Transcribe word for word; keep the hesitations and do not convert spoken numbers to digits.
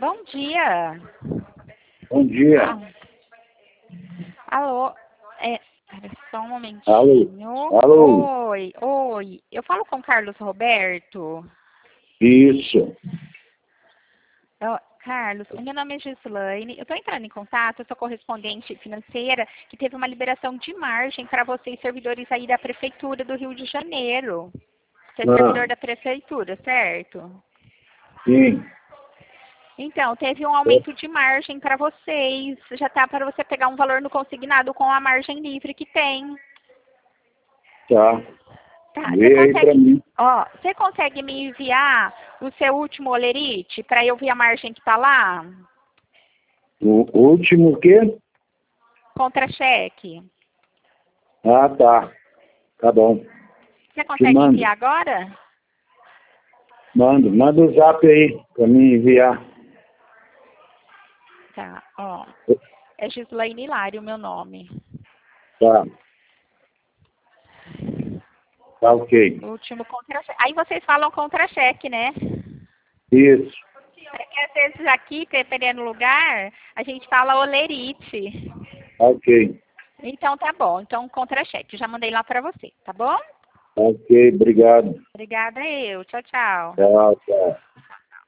Bom dia. Bom dia. Ah, alô? É, pera só um momentinho. Alô? Alô? Oi, oi. Eu falo com o Carlos Roberto? Isso. Eu, Carlos, o meu nome é Gislaine. Eu estou entrando em contato, eu sou correspondente financeira que teve uma liberação de margem para vocês, servidores aí da Prefeitura do Rio de Janeiro. Você é Ah. servidor da Prefeitura, certo? Sim. Então, teve um aumento de margem para vocês. Já tá para você pegar um valor no consignado com a margem livre que tem. Tá. Tá, Vê você aí pra mim. consegue, ó, você consegue me enviar o seu último olerite para eu ver a margem que tá lá? O último o quê? Contra-cheque. Ah, tá. Tá bom. Você consegue mando. enviar agora? Manda. Manda o zap aí pra mim enviar. Tá, ó. É Gislaine Hilário o meu nome. Tá. Tá ok. O último contra-cheque. Aí vocês falam contra-cheque, né? Isso. É que às vezes aqui, dependendo do lugar, a gente fala olerite. Tá ok. Então tá bom. Então contra-cheque. Já mandei lá para você, tá bom? Tá ok. Obrigado. Obrigada eu. Tchau, tchau. Tchau, tchau.